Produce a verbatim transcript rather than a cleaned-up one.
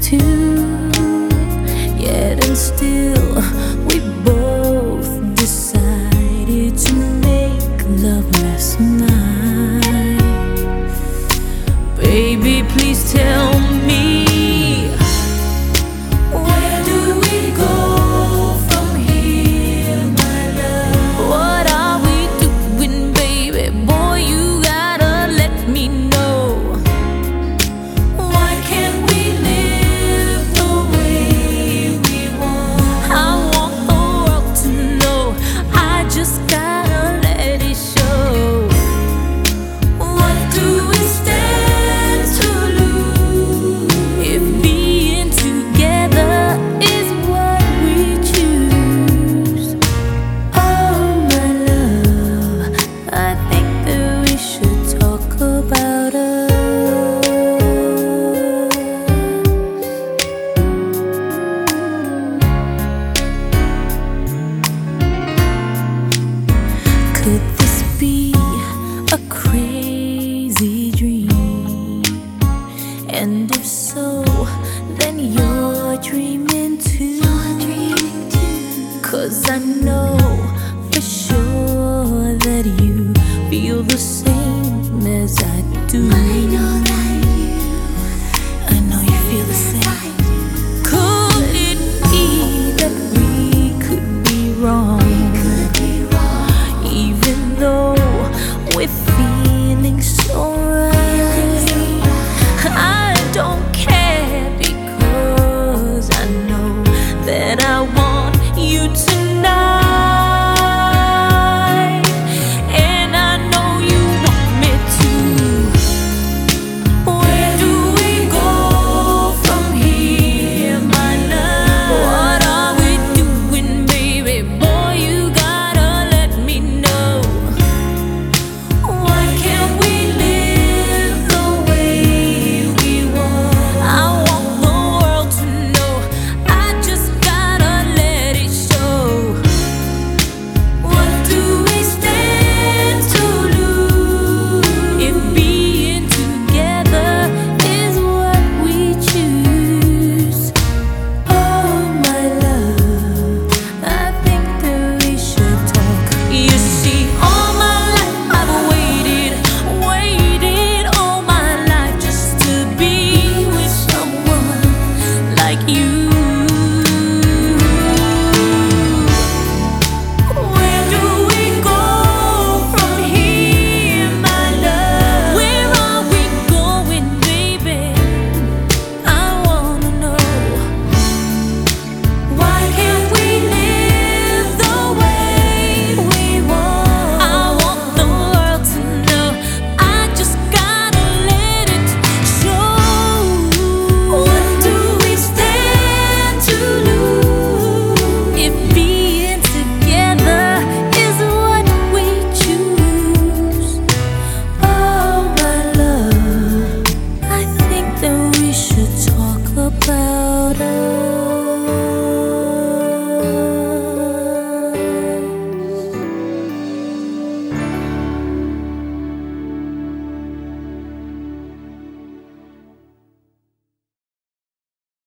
too. Yet and still we both decided to make love last night. Baby, please tell me, where do we go from here, my love? What are we doing, baby? Boy, you gotta let me know. Why can't we live the way we want? I want the world to know. I just gotta let it show. What do we stand to lose if being together is what we choose? Oh, my love, I think that we should talk about us. Could this be a crazy dream? And if so, then you're dreaming too. Cause I know for sure that you feel the same as I do. I know that you, I know you feel the same. Could it be that we could be wrong? Even though we feel